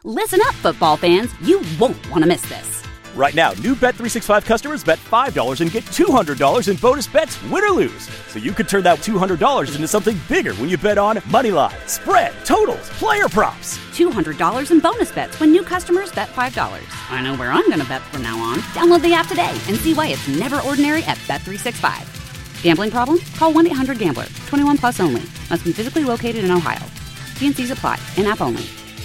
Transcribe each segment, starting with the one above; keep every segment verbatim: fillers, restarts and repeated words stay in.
Listen up, football fans. You won't want to miss this. Right now, new Bet three sixty-five customers bet five dollars and get two hundred dollars in bonus bets, win or lose. So you could turn that two hundred dollars into something bigger when you bet on money line, spread, totals, player props. two hundred dollars in bonus bets when new customers bet five dollars. I know where I'm going to bet from now on. Download the app today and see why it's never ordinary at Bet three sixty-five. Gambling problem? Call one eight hundred gambler. twenty-one plus only. Must be physically located in Ohio. T and C's apply. In-app only.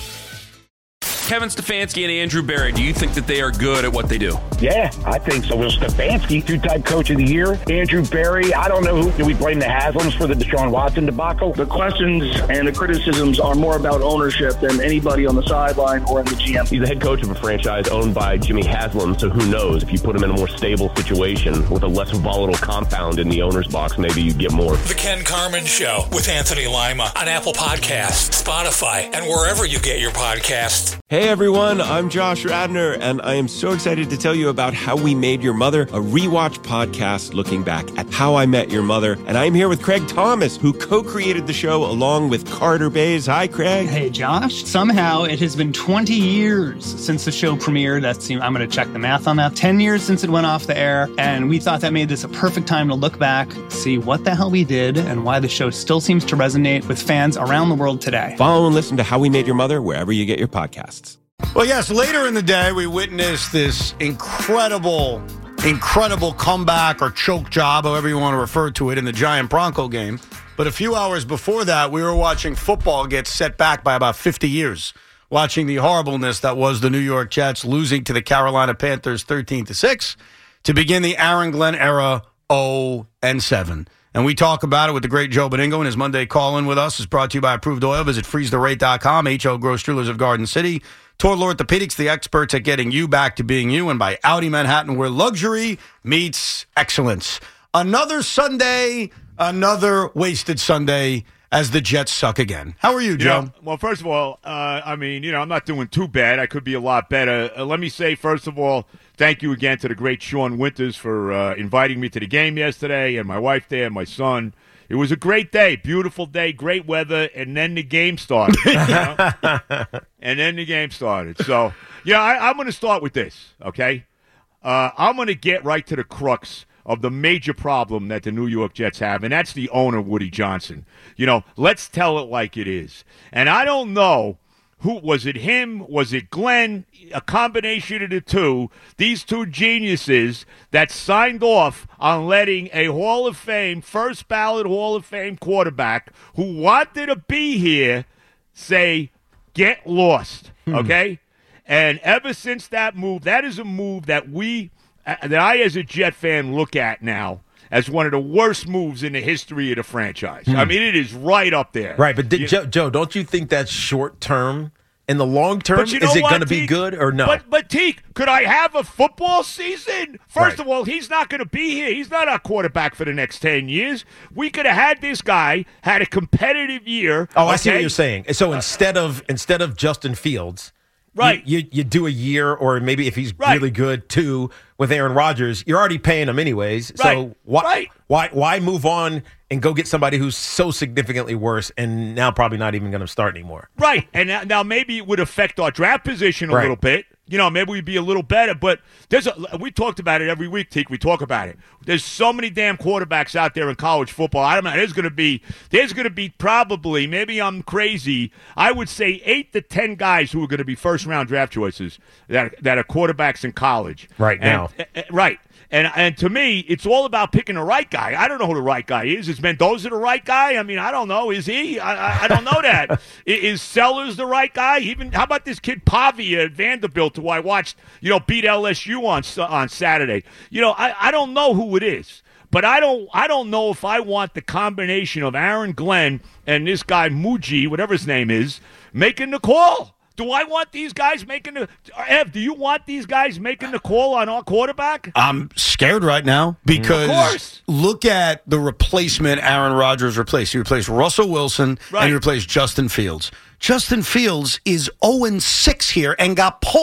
Kevin Stefanski and Andrew Berry, do you think that they are good at what they do? Yeah, I think so. Well, Stefanski, two-time coach of the year. Andrew Berry, I don't know who. Do we blame the Haslams for the Deshaun Watson debacle? The questions and the criticisms are more about ownership than anybody on the sideline or in the G M. He's the head coach of a franchise owned by Jimmy Haslam, so who knows? If you put him in a more stable situation with a less volatile compound in the owner's box, maybe you get more. The Ken Carman Show with Anthony Lima on Apple Podcasts, Spotify, and wherever you get your podcasts. Hey everyone, I'm Josh Radner, and I am so excited to tell you about How We Made Your Mother, a rewatch podcast looking back at How I Met Your Mother. And I'm here with Craig Thomas, who co-created the show along with Carter Bays. Hi, Craig. Hey, Josh. Somehow it has been twenty years since the show premiered. That's, I'm going to check the math on that. ten years since it went off the air, and we thought that made this a perfect time to look back, see what the hell we did, and why the show still seems to resonate with fans around the world today. Follow and listen to How We Made Your Mother wherever you get your podcasts. Well, yes, later in the day, we witnessed this incredible, incredible comeback or choke job, however you want to refer to it, in the Giant Bronco game. But a few hours before that, we were watching football get set back by about fifty years, watching the horribleness that was the New York Jets losing to the Carolina Panthers thirteen to six to begin the Aaron Glenn era oh and seven. And we talk about it with the great Joe Beningo, and his Monday call-in with us is brought to you by Approved Oil. Visit freeze the rate dot com, H O Gross Jewelers of Garden City, Tortler Orthopedics, the experts at getting you back to being you, and by Audi Manhattan, where luxury meets excellence. Another Sunday, another wasted Sunday as the Jets suck again. How are you, Joe? You know, well, first of all, uh, I mean, you know, I'm not doing too bad. I could be a lot better. Uh, let me say, first of all, thank you again to the great Sean Winters for uh, inviting me to the game yesterday, and my wife there, and my son. It was a great day, beautiful day, great weather, and then the game started. You know? And then the game started. So, yeah, I, I'm going to start with this, okay? Uh, I'm going to get right to the crux of the major problem that the New York Jets have, and that's the owner, Woody Johnson. You know, let's tell it like it is. And I don't know. Who was it? Him? Was it Glenn? A combination of the two. These two geniuses that signed off on letting a Hall of Fame, first ballot Hall of Fame quarterback who wanted to be here say, "Get lost." Hmm. Okay, and ever since that move, that is a move that we, that I as a Jet fan look at now as one of the worst moves in the history of the franchise. Hmm. I mean, it is right up there. Right, but did, you, Joe, Joe, don't you think that's short term? In the long term, you know is it going to Teak? be good or no? But, but Teak, could I have a football season? First right. of all, he's not going to be here. He's not our quarterback for the next ten years. We could have had this guy, had a competitive year. Oh, okay? I see what you're saying. So instead of instead of Justin Fields, right? You, you, you do a year, or maybe if he's right. really good, two with Aaron Rodgers. You're already paying him anyways. Right. So why right. why why move on and go get somebody who's so significantly worse and now probably not even going to start anymore? Right. And now, now maybe it would affect our draft position a right. little bit. You know, maybe we'd be a little better. But there's a, we talked about it every week, Teak. We talk about it. There's so many damn quarterbacks out there in college football. I don't know. There's going to be there's going to be probably, maybe I'm crazy, I would say eight to ten guys who are going to be first-round draft choices that, that are quarterbacks in college. Right and, now. Uh, right. And and to me, it's all about picking the right guy. I don't know who the right guy is. Is Mendoza the right guy? I mean, I don't know. Is he? I, I, I don't know that. Is Sellers the right guy? Even how about this kid Pavia at Vanderbilt, who I watched, you know, beat L S U on on Saturday? You know, I, I don't know who it is. But I don't I don't know if I want the combination of Aaron Glenn and this guy Muji, whatever his name is, making the call. Do I want these guys making the – Ev, do you want these guys making the call on our quarterback? I'm scared right now because look at the replacement Aaron Rodgers replaced. He replaced Russell Wilson right. and he replaced Justin Fields. Justin Fields is oh and six here and got pulled.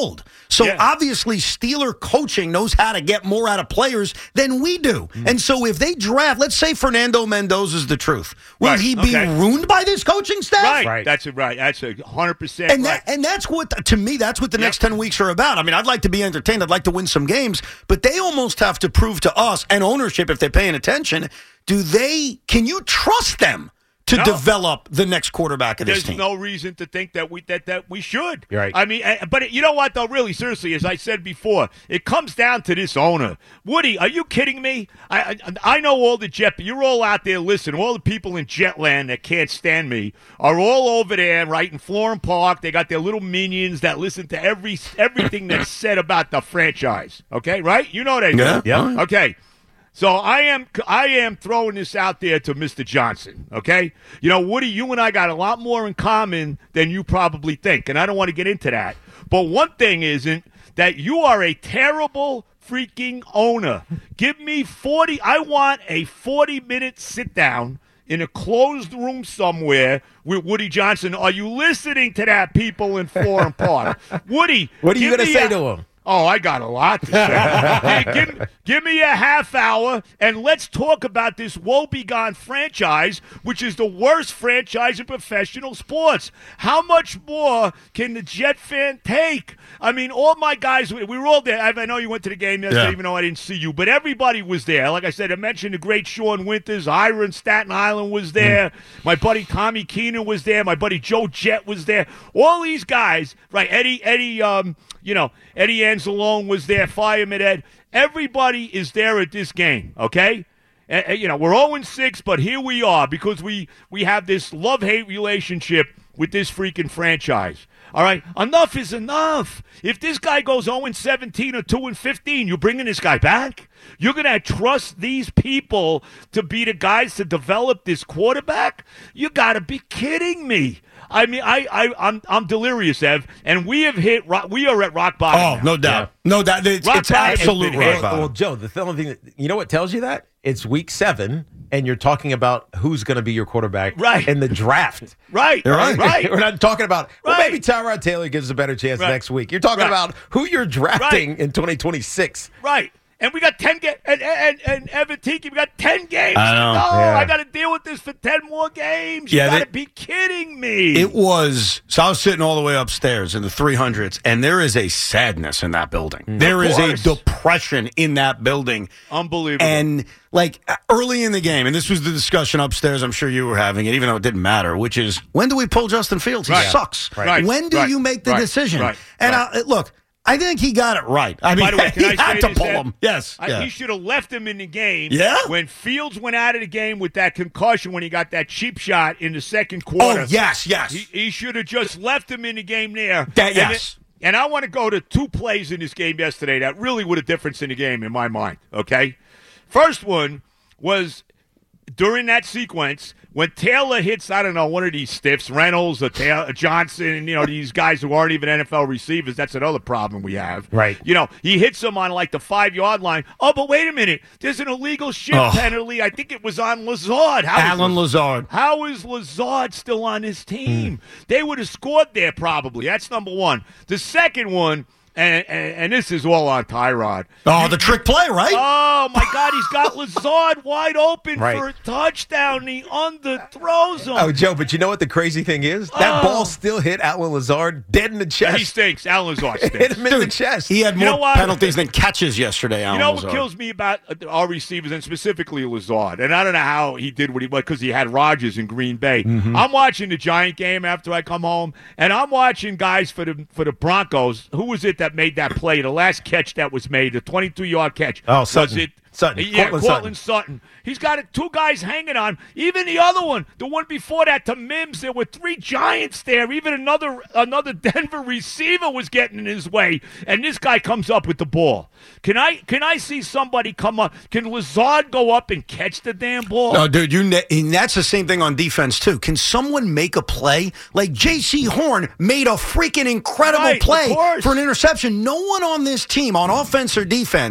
So Yeah. obviously Steeler coaching knows how to get more out of players than we do. Mm. And so if they draft, let's say Fernando Mendoza's the truth, will Right, he be okay. ruined by this coaching staff? Right. Right. That's it. Right. That's a hundred percent. And right. that, and that's what, to me, that's what the next ten weeks are about. I mean, I'd like to be entertained. I'd like to win some games, but they almost have to prove to us and ownership, if they're paying attention, do they, can you trust them to No. develop the next quarterback of this There's team? no reason to think that we that, that we should. You're right. I mean, uh, but it, you know what, though, really, seriously, as I said before, it comes down to this owner. Woody, are you kidding me? I I, I know all the Jet, you're all out there listening, all the people in Jetland that can't stand me are all over there, right, in Florham Park. They got their little minions that listen to every everything that's said about the franchise, okay, right? You know they do. Yeah. Yeah. Okay. So I am I am throwing this out there to Mister Johnson, okay? You know, Woody, you and I got a lot more in common than you probably think, and I don't want to get into that. But one thing isn't that you are a terrible freaking owner. Give me forty – I want a forty-minute sit-down in a closed room somewhere with Woody Johnson. Are you listening to that, people in Florham Park? Woody, What are you give going to me say a- to him? Oh, I got a lot to say. Hey, give, give me a half hour, and let's talk about this woebegone franchise, which is the worst franchise in professional sports. How much more can the Jet fan take? I mean, all my guys, we were all there. I I know you went to the game yesterday, Yeah. even though I didn't see you, but everybody was there. Like I said, I mentioned the great Sean Winters. Ira in Staten Island was there. My buddy Tommy Keenan was there. My buddy Joe Jett was there. All these guys, right, Eddie, Eddie, um, you know, Eddie Anzalone was there, Fireman Ed. Everybody is there at this game, okay? And, and, you know, we're oh and six, but here we are because we, we have this love-hate relationship with this freaking franchise. All right? Enough is enough. If this guy goes oh and seventeen or two and fifteen, you're bringing this guy back? You're going to trust these people to be the guys to develop this quarterback? You got to be kidding me. I mean, I, I, I'm, I'm delirious, Ev, and we have hit. Rock, we are at rock bottom. Oh, now. no doubt. No doubt. It's, Rock it's bottom. absolute It's been rock hit. bottom. Well, Joe, the only thing that, you know what tells you that? It's week seven, and you're talking about who's going to be your quarterback Right. in the draft. Right, You're right. right. We're not talking about, well, Right. maybe Tyrod Taylor gives a better chance Right. next week. You're talking Right. about who you're drafting Right. in twenty twenty-six. Right. And we got ten games. And, and, and Evan Tiki, we got ten games. I know. No, Yeah. I got to deal with this for ten more games. Yeah, You got to they- be kidding me. It was, so I was sitting all the way upstairs in the three hundreds, and there is a sadness in that building. There is a course. depression in that building. Unbelievable. And, like, early in the game, and this was the discussion upstairs, I'm sure you were having it, even though it didn't matter, which is, when do we pull Justin Fields? He Right. sucks. Right. When do Right. you make the Right. decision? Right. And Right. I, look, I think he got it right. I mean, By the way, can he I had say to this, pull Ed? him. Yes. I, yeah. He should have left him in the game. Yeah? When Fields went out of the game with that concussion when he got that cheap shot in the second quarter. Oh, yes, yes. He, he should have just left him in the game there. That- And yes. it- And I want to go to two plays in this game yesterday that really were the difference in the game in my mind, okay? First one was during that sequence when Taylor hits, I don't know, one of these stiffs, Reynolds or Taylor, Johnson, you know, these guys who aren't even N F L receivers. That's another problem we have. Right. You know, he hits them on like the five-yard line. Oh, but wait a minute. There's an illegal shift Oh. penalty. I think it was on Lazard. How is Alan Lazard. How is Lazard still on his team? They would have scored there probably. That's number one. The second one, and, and, and this is all on Tyrod. Oh, the trick play, right? Oh, my God, he's got Lazard wide open Right. for a touchdown. He underthrows him. Oh, Joe, but you know what the crazy thing is? That Oh. ball still hit Alan Lazard dead in the chest. He stinks. Alan Lazard hit stinks. him in the chest. He had You know more what? penalties than catches yesterday, Alan You know Lazard. what kills me about uh, our receivers, and specifically Lazard, and I don't know how he did what he was because he had Rodgers in Green Bay. Mm-hmm. I'm watching the Giant game after I come home, and I'm watching guys for the for the Broncos. Who was it that made that play? The last catch that was made, the twenty-two-yard catch. Oh, Was Sutton. it Sutton. Yeah, Cortland Cortland Sutton. He's got two guys hanging on. Even the other one, the one before that, to Mims, there were three Giants there. Even another another Denver receiver was getting in his way, and this guy comes up with the ball. Can I can I see somebody come up? Can Lazard go up and catch the damn ball? No, dude, you ne- and that's the same thing on defense, too. Can someone make a play? Like J C Horn made a freaking incredible Right, of play course. for an interception. No one on this team, on offense or defense,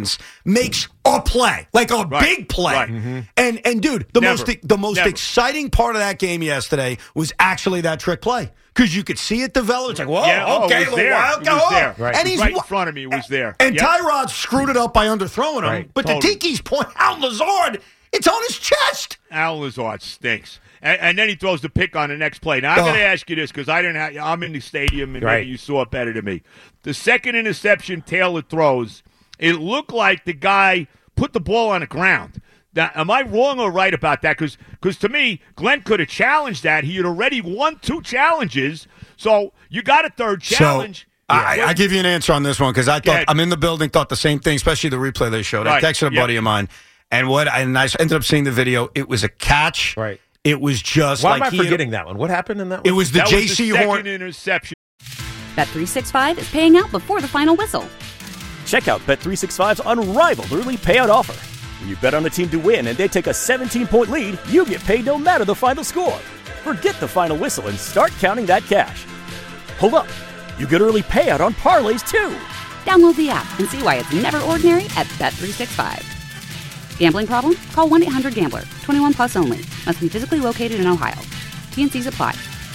makes a play, like a Right. big play. Right. Mm-hmm. And and dude, the Never. most the most Never. exciting part of that game yesterday was actually that trick play. Because you could see it develop. It's like, whoa, Yeah, oh, it okay, was little there. wild It go was on. there. Right. And It was he's right in wa- front of me. It was there. And Yep. Tyrod screwed it up by underthrowing him. Right. But Totally. to Tiki's point, Al Lazard, it's on his chest. Al Lazard stinks. And, and then he throws the pick on the next play. Now, I'm Oh. going to ask you this because I didn't have, I'm in the stadium and Right. maybe you saw it better than me. The second interception Taylor throws, it looked like the guy put the ball on the ground. Now, am I wrong or right about that? Because to me, Glenn could have challenged that. He had already won two challenges, so you got a third challenge. So, I, I give you an answer on this one because I thought ahead. I'm in the building, thought the same thing, especially the replay they showed. Right. I texted a Yep. buddy of mine, and what and I ended up seeing the video. It was a catch. Right. It was just Why like am I he had- forgetting that one? What happened in that one? It was the that J was the C second Horn. interception. Bet three sixty-five is paying out before the final whistle. Check out Bet three sixty-five's unrivaled early payout offer. When you bet on a team to win and they take a seventeen-point lead, you get paid no matter the final score. Forget the final whistle and start counting that cash. Hold up. You get early payout on parlays, too. Download the app and see why it's never ordinary at Bet three sixty-five. Gambling problem? Call one eight hundred gambler. twenty-one plus only. Must be physically located in Ohio. T and Cs apply.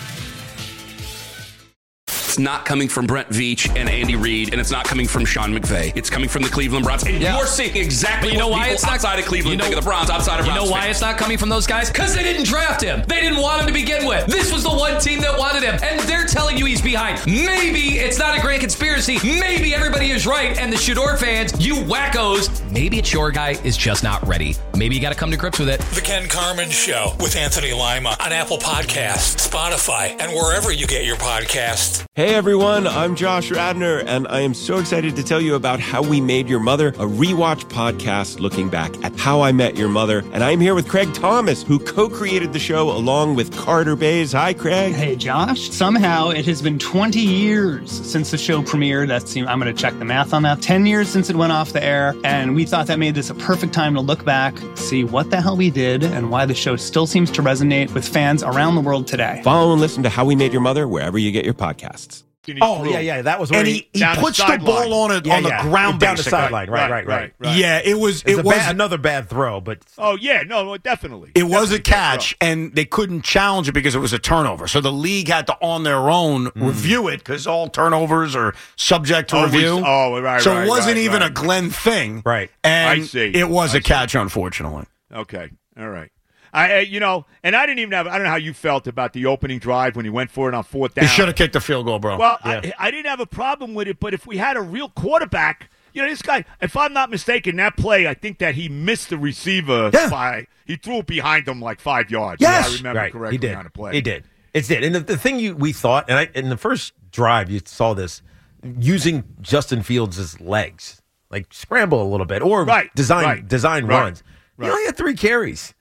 It's not coming from Brent Veach and Andy Reid, and it's not coming from Sean McVay. It's coming from the Cleveland Browns. And Yeah. you're seeing exactly You know what why people it's not outside of Cleveland you know, think of the Browns, outside of You Browns know why fans. it's not coming from those guys? Because they didn't draft him. They didn't want him to begin with. This was the one team that wanted him, and they're telling you he's behind. Maybe it's not a grand conspiracy. Maybe everybody is right, and the Shador fans, you wackos, maybe it's your guy is just not ready. Maybe you got to come to grips with it. The Ken Carmen Show with Anthony Lima on Apple Podcasts, Spotify, and wherever you get your podcasts. Hey everyone, I'm Josh Radner, and I am so excited to tell you about How We Made Your Mother, a rewatch podcast looking back at How I Met Your Mother. And I'm here with Craig Thomas, who co-created the show along with Carter Bays. Hi, Craig. Hey, Josh. Somehow it has been twenty years since the show premiered. That's, I'm going to check the math on that. ten years since it went off the air. And we thought that made this a perfect time to look back, see what the hell we did, and why the show still seems to resonate with fans around the world today. Follow and listen to How We Made Your Mother wherever you get your podcasts. Oh, yeah, yeah. That was where And he, he down the puts the, sideline. ball on it Yeah, on the yeah. ground, Down the basically. sideline. Right, right, right. right. Yeah, it was. It's It a was bad, another bad throw, but Oh, yeah, no, definitely. It was a Definitely. catch, and they couldn't challenge it because it was a turnover. So the league had to, on their own, Mm. review it because all turnovers are subject to Always- review. oh, right, So right, it wasn't right, even right. a Glenn thing. Right. And I see. it was I a catch, unfortunately. Okay, all right. I, uh, you know, and I didn't even have. I don't know how you felt about the opening drive when he went for it on fourth down. He should have kicked the field goal, bro. Well, Yeah. I, I didn't have a problem with it, but if we had a real quarterback, you know, this guy, if I'm not mistaken, that play, I think that he missed the receiver Yeah. by, he threw it behind him like five yards. Yes. If I remember right, correctly he did. on the play. He did. It did. And the, the thing you we thought, and I, in the first drive, you saw this using Justin Fields' legs, like scramble a little bit, or Right, design right, design right, runs. right. He only had three carries.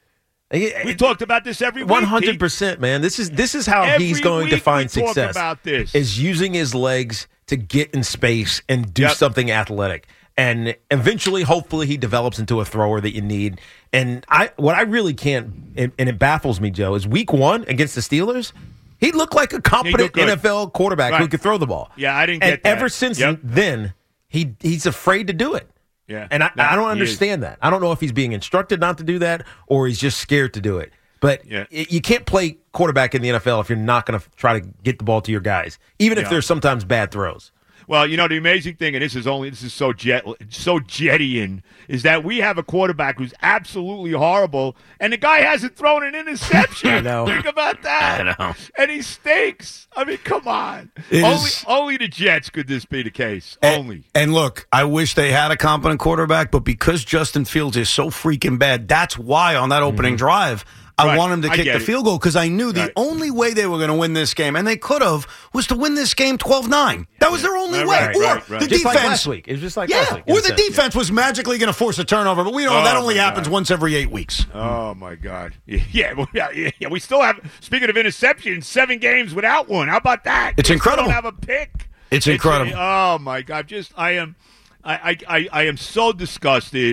We talked about this every week. One hundred percent, man. This is this is how Every he's going to week find we talk success. about this. Is using his legs to get in space and do Yep. something athletic. And eventually, hopefully, he develops into a thrower that you need. And I, what I really can't, and, and it baffles me, Joe, is week one against the Steelers, he looked like a competent good. N F L quarterback who Right. could throw the ball. Yeah, I didn't and get that. ever since Yep. then, he he's afraid to do it. Yeah. And I, No, I don't he understand that. I don't know if he's being instructed not to do that or he's just scared to do it. But Yeah. y- you can't play quarterback in the N F L if you're not going to try to get the ball to your guys, even if Yeah. there's sometimes bad throws. Well, you know, the amazing thing, and this is only, this is so jet, so Jettian, is that we have a quarterback who's absolutely horrible, and the guy hasn't thrown an interception. I know. Think about that. I know. And he stinks. I mean, come on. It Only, is- only the Jets could this be the case. And- only. And look, I wish they had a competent quarterback, but because Justin Fields is so freaking bad, that's why on that opening drive, I Right. want him to I kick get the it. field goal because I knew the Right. only way they were going to win this game, and they could have, was to win this game twelve nine. That was their only Right, way. right, or right, right. the Just defense. like last week. It was just like yeah, last week. or in a the sense. defense was magically going to force a turnover, but we know Oh, that only my happens God. once every eight weeks. Oh, my God. Yeah, well, yeah, yeah, yeah. We still have, speaking of interceptions, seven games without one. How about that? It's We incredible. Still don't have a pick. It's incredible. oh, my God. Just, I am, I, I, I, I am so disgusted.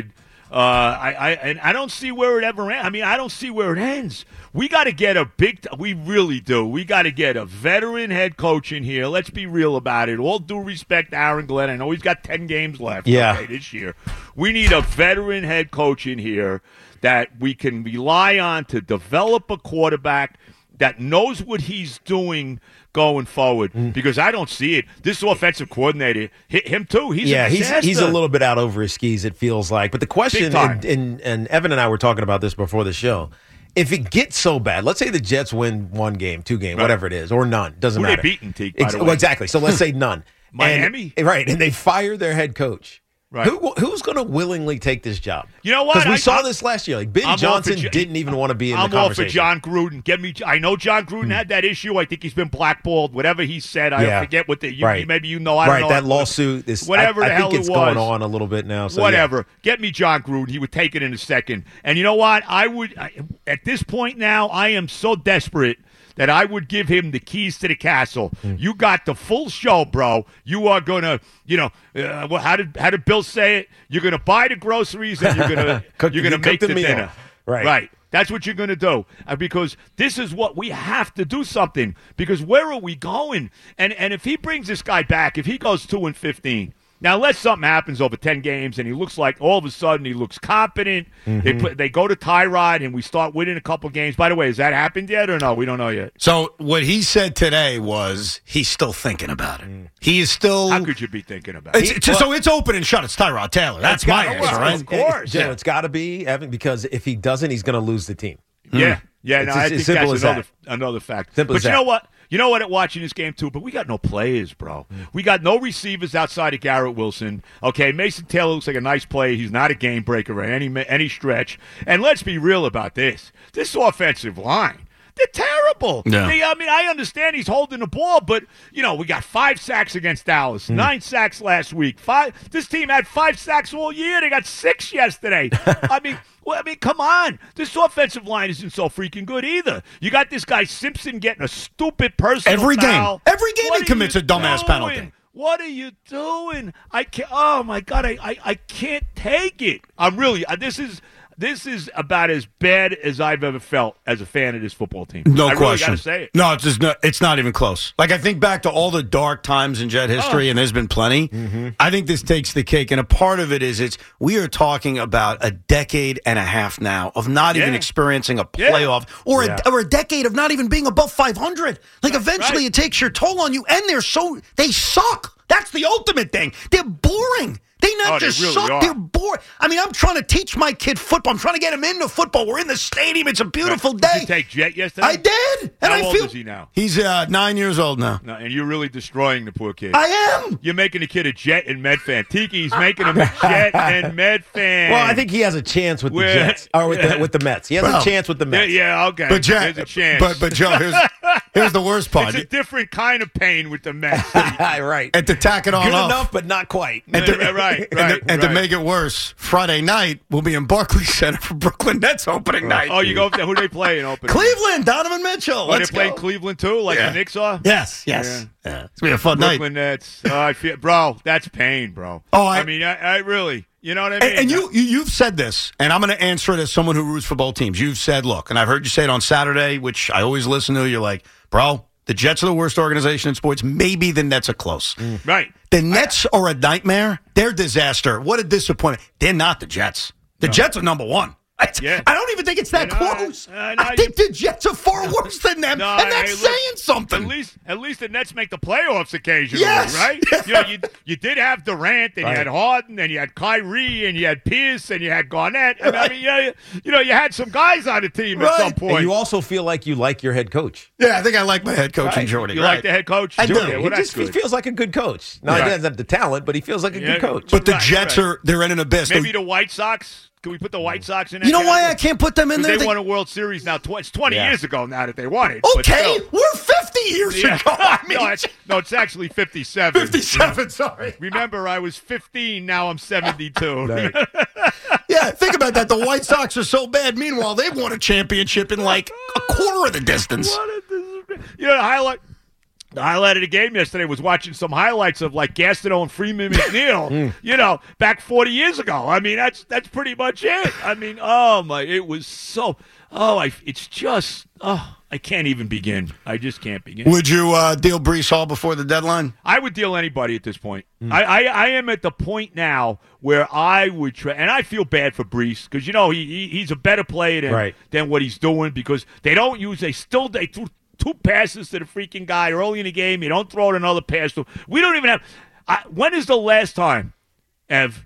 Uh, I, I and I don't see where it ever ends. I mean, I don't see where it ends. We got to get a big. T- we really do. We got to get a veteran head coach in here. Let's be real about it. All due respect, to Aaron Glenn. I know he's got ten games left. Yeah. Okay, this year, we need a veteran head coach in here that we can rely on to develop a quarterback that knows what he's doing going forward, mm. because I don't see it. This offensive coordinator, him too, he's yeah, a he's he's a little bit out over his skis, it feels like. But the question, and, and, and Evan and I were talking about this before the show, if it gets so bad, let's say the Jets win one game, two games, right. whatever it is, or none, doesn't Who matter. Who they beaten, Teague, by Ex- the way? Well, exactly. So let's say none. Miami? And, right, and they fire their head coach. Right. Who who's going to willingly take this job? You know what? Because we I, saw I, this last year. Like Ben I'm Johnson Jo- didn't even want to be in I'm the conversation. I'm all for John Gruden. Get me. I know John Gruden hmm. had that issue. I think he's been blackballed. Whatever he said, I yeah. forget what the. You, right. Maybe you know. I right. don't know. That lawsuit is. Whatever I, the I hell think it's it was, going on a little bit now. So whatever. Yeah. Get me John Gruden. He would take it in a second. And you know what? I would. I, at this point now, I am so desperate that I would give him the keys to the castle. Mm. You got the full show, bro. You are going to, you know, uh, well, how did how did Bill say it? You're going to buy the groceries and you're going to you're going to make the, the dinner. Right. Right. That's what you're going to do, uh, because this is what we have to do something, because where are we going? And and if he brings this guy back, if he goes two and fifteen, now unless something happens over ten games and he looks like all of a sudden he looks competent, mm-hmm. they put, they go to Tyrod and we start winning a couple games. By the way, has that happened yet or no? We don't know yet. So what he said today was he's still thinking about it. Mm. He is still. How could you be thinking about it? It's, it's, well, so it's open and shut. It's Tyrod Taylor. That's my gotta, answer, well, right? Of course. It, yeah, it's got to be, Evan, because if he doesn't, he's going to lose the team. Yeah. Mm. Yeah, it's no, as, I as think simple that's as another, that. another fact. Simple but as you that. know what? You know what? At watching this game, too, but we got no players, bro. Mm. We got no receivers outside of Garrett Wilson. Okay, Mason Taylor looks like a nice player. He's not a game breaker by any, any stretch. And let's be real about this. This offensive line, they're terrible. Yeah. They, I mean, I understand he's holding the ball, but, you know, we got five sacks against Dallas, mm. nine sacks last week. Five. This team had five sacks all year. They got six yesterday. I mean, well, I mean, come on. This offensive line isn't so freaking good either. You got this guy Simpson getting a stupid personal Every foul. game. Every game What he commits a dumbass doing? penalty. What are you doing? I can't. Oh my God! I, I, I can't take it. I'm really. This is this is about as bad as I've ever felt as a fan of this football team. No I question. Really gotta say it. No, it's just not, it's not even close. Like I think back to all the dark times in Jet history, oh. and there's been plenty. Mm-hmm. I think this takes the cake, and a part of it is it's we are talking about a decade and a half now of not yeah. even experiencing a Yeah. playoff, or Yeah. a, or a decade of not even being above five hundred. Like eventually, right. it takes your toll on you, and they're so they suck. That's the ultimate thing. They're boring. They not Oh, they just really suck. are. They're boring. I mean, I'm trying to teach my kid football. I'm trying to get him into football. We're in the stadium. It's a beautiful Right. day. Did you take Jet yesterday? I did. And How I old feel is he now? He's uh, nine years old now. No, and you're really destroying the poor kid. I am. You're making the kid a Jet and Med fan. Tiki's making him a Jet and Med fan. Well, I think he has a chance with the Where- Jets or with the, with the Mets. He has Well, a chance with the Yeah, Mets. yeah, okay. But Jack, There's a chance. but but Joe, here's here's the worst part. It's a different kind of pain with the Mets. right. And to tack it on Good off, enough, but not quite. and to, right, right, and, right, to, and to right. make it worse, Friday night we'll be in Barclays Center for Brooklyn Nets opening night. Oh, you go up there. Who they play in opening? Cleveland, Donovan Mitchell. Oh, Let's they playing go. Cleveland too, like Yeah. the Knicks are. Yes, yes. Yeah. Yeah. It's gonna be a fun Brooklyn night. Nets. Oh, I feel, bro, that's pain, bro. Oh, I- I mean, I, I really, you know what I mean? And, and you, you, you've said this, and I'm going to answer it as someone who roots for both teams. You've said, look, and I've heard you say it on Saturday, which I always listen to. You're like, bro, the Jets are the worst organization in sports. Maybe the Nets are close. Mm. Right. The Nets are a nightmare. They're a disaster. What a disappointment. They're not the Jets. The No. Jets are number one. I, Yeah. I don't even think it's that You know, close. I- I know I think the Jets are far worse than them, No, and that's hey, look, saying something. At least, at least the Nets make the playoffs occasionally, Yes. right? You know, you you did have Durant, and Right. you had Harden, and you had Kyrie, and you had Pierce, and you had Garnett. And, I mean, you know, you know, you had some guys on the team at Right. some point. And you also feel like you like your head coach. Yeah, I think I like my head coach in Right. Jordy. You right. like the head coach? I do. Yeah, he well, that's just he good. feels like a good coach. Now he Right. doesn't have the talent, but he feels like a Yeah, good coach. But the Right, Jets right. are, they're in an abyss. Maybe They- the White Sox. Can we put the White Sox in? That you know why I category? can't put them in 'Cause there? They They- won a World Series now. Tw- it's twenty Yeah. years ago now that they won it. but Okay, still. we're fifty years Yeah. ago. I mean, no, it's, no, it's actually fifty-seven. fifty-seven, sorry. Remember, I was fifteen. Now I'm seventy-two. Right. Yeah, think about that. The White Sox are so bad. Meanwhile, they've won a championship in like a quarter of the distance. What a dis- you know, the highlight. The highlight of the game yesterday was watching some highlights of like Gastineau and Freeman McNeil, you know, back forty years ago. I mean, that's that's pretty much it. I mean, oh my, it was so, oh, I, it's just, oh, I can't even begin. I just can't begin. Would you uh, deal Breece Hall before the deadline? I would deal anybody at this point. Mm. I, I, I am at the point now where I would try, and I feel bad for Breece because, you know, he, he he's a better player than, right. than what he's doing because they don't use, they still, they threw two passes to the freaking guy early in the game. You don't throw it another pass to him. We don't even have, I, when is the last time, Ev,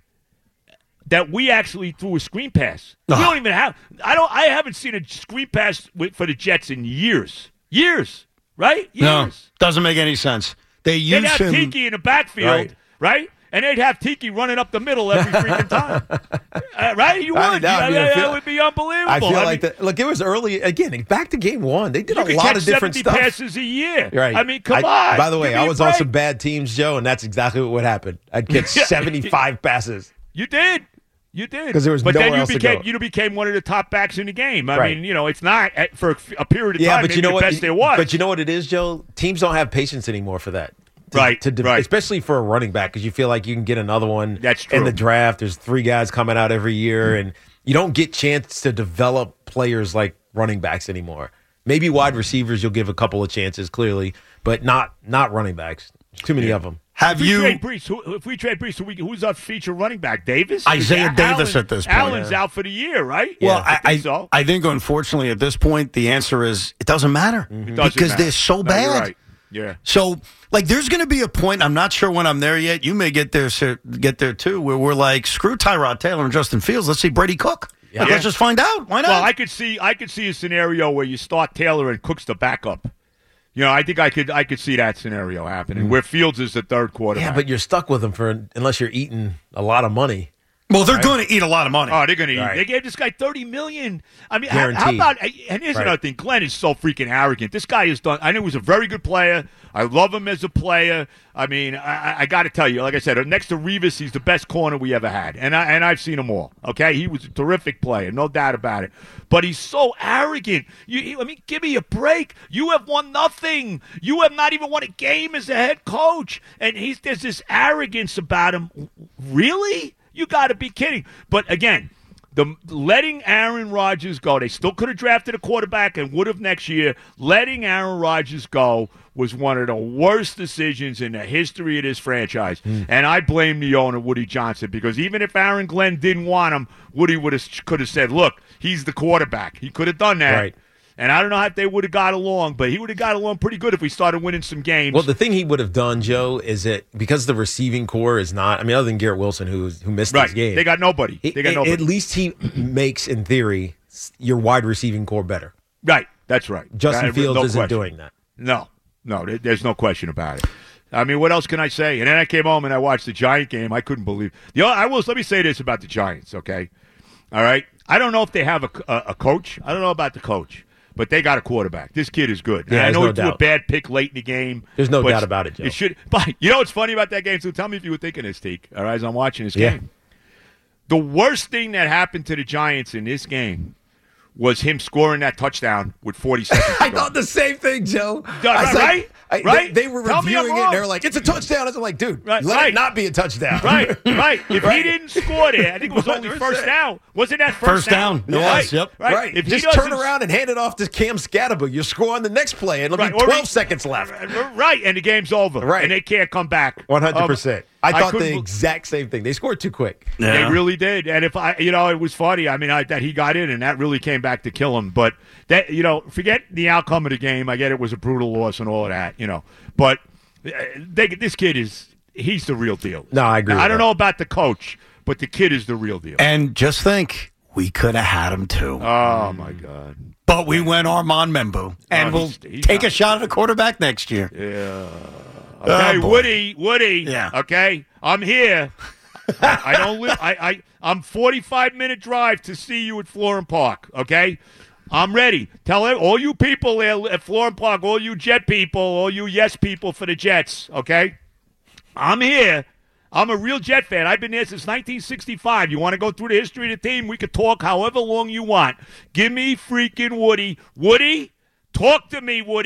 that we actually threw a screen pass? Oh. We don't even have, I don't, I haven't seen a screen pass with, for the Jets in years. Years, right? Years. No, doesn't make any sense. They use They'd have him. Tiki in the backfield, right? right? And they'd have Tiki running up the middle every freaking time. uh, right? You would. I, no, I mean, you, I feel, that would be unbelievable. I feel I like mean, that. Look, it was early. Again, back to game one. They did you a could lot catch of different seventy stuff. passes a year. Right. I mean, come I, on. By the way, Give me I a was on break. some bad teams, Joe, and that's exactly what would happen. I'd catch seventy-five passes. You did. You did. Because there was but nowhere then you else to became go. you became one of the top backs in the game. I Right. mean, you know, it's not at, for a, a period of Yeah, time. but maybe you know the what? best there was. But you know what it is, Joe? Teams don't have patience anymore for that. To, Right, to de- right. Especially for a running back because you feel like you can get another one That's true. in the draft. There's three guys coming out every year, and you don't get chance to develop players like running backs anymore. Maybe wide receivers you'll give a couple of chances, clearly, but not not running backs. Too many Yeah. of them. Have if we you? Trade Breece, who, if we trade Breece, who we, who's our feature running back? Davis? Isaiah Allen- Davis at this point. Allen's out for the year, right? Well, I, I, think so. I think unfortunately at this point the answer is it doesn't matter It doesn't because matter. they're so No, bad. you're right. Yeah. So, like, there's going to be a point. I'm not sure when I'm there yet. You may get there, sir, get there too, where we're like, screw Tyrod Taylor and Justin Fields. Let's see Brady Cook. Yeah. Like, let's just find out. Why not? Well, I could see I could see a scenario where you start Taylor and Cook's the backup. You know, I think I could I could see that scenario happening where Fields is the third quarterback. Yeah, but you're stuck with them for unless you're eating a lot of money. well, they're Right. going to eat a lot of money. Oh, they're going to eat. Right. They gave this guy thirty million dollars. I mean, how, how Guaranteed. about? And here's Right. another thing: Glenn is so freaking arrogant. This guy is done. I know he's a very good player. I love him as a player. I mean, I, I got to tell you, like I said, next to Revis, he's the best corner we ever had, and I and I've seen them all. Okay, he was a terrific player, no doubt about it. But he's so arrogant. You, he, I mean, give me a break. You have won nothing. You have not even won a game as a head coach, and he's there's this arrogance about him. Really? You got to be kidding. But again, the letting Aaron Rodgers go, they still could have drafted a quarterback and would have next year. Letting Aaron Rodgers go was one of the worst decisions in the history of this franchise. Mm. And I blame the owner, Woody Johnson, because even if Aaron Glenn didn't want him, Woody would have could have said, look, he's the quarterback. He could have done that. Right. And I don't know if they would have got along, but he would have got along pretty good if we started winning some games. Well, the thing he would have done, Joe, is that because the receiving core is not, I mean, other than Garrett Wilson, who who missed right. his game. They got nobody. They got it- nobody. At least he makes, in theory, your wide receiving core better. Right. That's right. Justin Uh, Fields no isn't question. doing that. No, no, there- there's no question about it. I mean, what else can I say? And then I came home and I watched the Giant game. I couldn't believe. You know, I was. Let me say this about the Giants, okay? All right. I don't know if they have a, a, a coach. I don't know about the coach, but they got a quarterback. This kid is good. Yeah, and I there's know no he threw a doubt. bad pick late in the game. There's no but doubt about it, Joe. It should. But you know what's funny about that game? So tell me if you were thinking this, Teak. All right, as I'm watching this Yeah. game, the worst thing that happened to the Giants in this game was him scoring that touchdown with forty seconds to I go. thought the same thing, Joe. Yeah, I was right? like- I- Right? They, they were Tell me I'm reviewing it, wrong. and they were like, it's a touchdown. I was like, dude, Right, let right. it not be a touchdown. Right, right. If he Right. didn't score there, I think it was only first down. Wasn't that first, First down. It Right, was, yep. Right. Right. If he Just doesn't- turn around and hand it off to Cam Scatterbo. You score on the next play, and it'll Right, be or twelve he- seconds left. Right, and the game's over. Right. And they can't come back. one hundred percent. Um, I thought couldn't the be- exact same thing. They scored too quick. They really did. And if I, you know, it was funny. I mean, I, that he got in, and that really came back to kill him. But that, you know, forget the outcome of the game. I get it was a brutal loss and all of that, you know. But uh, they, this kid is, he's the real deal. No, I agree Now, with I don't that. know about the coach, but the kid is the real deal. And just think, we could have had him too. Oh, my God. But we went Armand Membu, and Oh, we'll he's- he's take not- a shot at a quarterback next year. Yeah. Okay, Oh, boy. Woody, Woody. Yeah. Okay, I'm here. I, I don't live. I, I I'm forty-five minute drive to see you at Florham Park. Okay, I'm ready. Tell ev- all you people there at Florham Park, all you Jet people, all you Yes people for the Jets. Okay, I'm here. I'm a real Jet fan. I've been there since nineteen sixty-five. You want to go through the history of the team? We could talk however long you want. Give me freaking Woody. Woody, talk to me, Woody.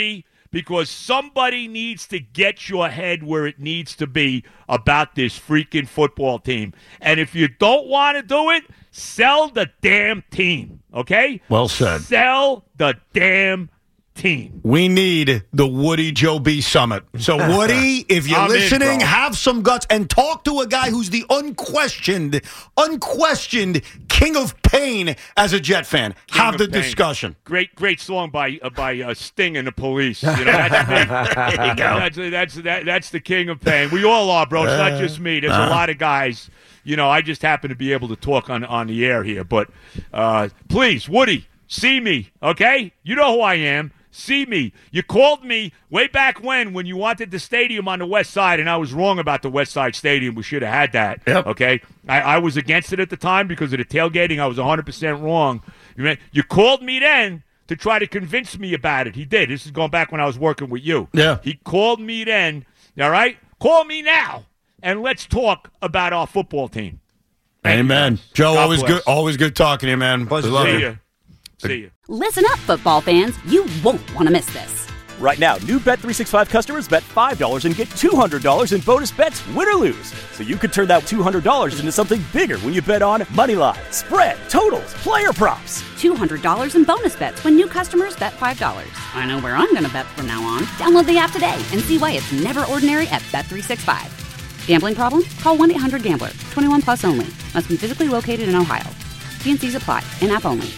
because somebody needs to get your head where it needs to be about this freaking football team. And if you don't want to do it, sell the damn team, okay? Well said. Sell the damn team. We need the Woody Joe B Summit. So, Woody, if you're I'm in, listening, bro. have some guts and talk to a guy who's the unquestioned, unquestioned king of pain as a Jet fan. King have of the Pain. discussion. Great, great song by uh, by uh, Sting and the Police. You know, that's, me. There you go. that's that's that, that's the king of pain. We all are, bro. It's not Uh, just me. There's uh. a lot of guys. You know, I just happen to be able to talk on on the air here. But uh, please, Woody, see me, okay? You know who I am. See me. You called me way back when when you wanted the stadium on the west side, and I was wrong about the west side stadium. We should have had that. Yep. Okay? I, I was against it at the time because of the tailgating. I was one hundred percent wrong. You, may, you called me then to try to convince me about it. He did. This is going back when I was working with you. Yeah. He called me then. All right? Call me now, and let's talk about our football team. Amen. Joe, God always bless. good, always good talking to you, man. We love See you. you. See you. Listen up, football fans. You won't want to miss this. Right now, new Bet three sixty-five customers bet five dollars and get two hundred dollars in bonus bets, win or lose. So you could turn that two hundred dollars into something bigger when you bet on money line, spread, totals, player props. two hundred dollars in bonus bets when new customers bet five dollars. I know where I'm going to bet from now on. Download the app today and see why it's never ordinary at Bet three sixty-five. Gambling problem? Call one eight hundred gambler. twenty-one plus only. Must be physically located in Ohio. T and C's apply. In-app only.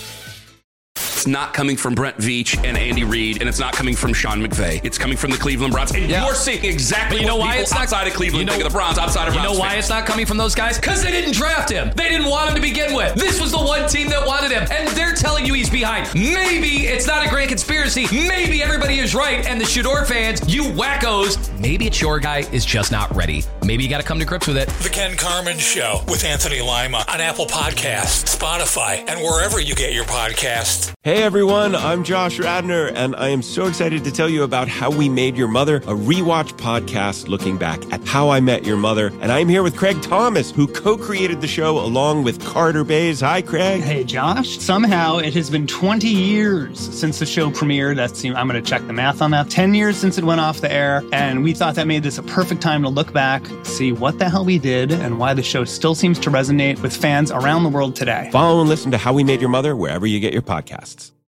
It's not coming from Brent Veach and Andy Reid, and it's not coming from Sean McVay. It's coming from the Cleveland Browns. And Yeah. you're seeing exactly But you know what why people it's not outside of Cleveland you know, think of the Browns, outside of You Browns know why fans. it's not coming from those guys? Because they didn't draft him. They didn't want him to begin with. This was the one team that wanted him, and they're telling you he's behind. Maybe it's not a grand conspiracy. Maybe everybody is right, and the Shador fans, you wackos, maybe it's your guy is just not ready. Maybe you got to come to grips with it. The Ken Carmen Show with Anthony Lima on Apple Podcasts, Spotify, and wherever you get your podcasts. Hey everyone, I'm Josh Radner, and I am so excited to tell you about How We Made Your Mother, a rewatch podcast looking back at How I Met Your Mother. And I'm here with Craig Thomas, who co-created the show along with Carter Bays. Hi, Craig. Hey, Josh. Somehow it has been twenty years since the show premiered. That's, I'm going to check the math on that. ten years since it went off the air. And we thought that made this a perfect time to look back, see what the hell we did, and why the show still seems to resonate with fans around the world today. Follow and listen to How We Made Your Mother wherever you get your podcasts.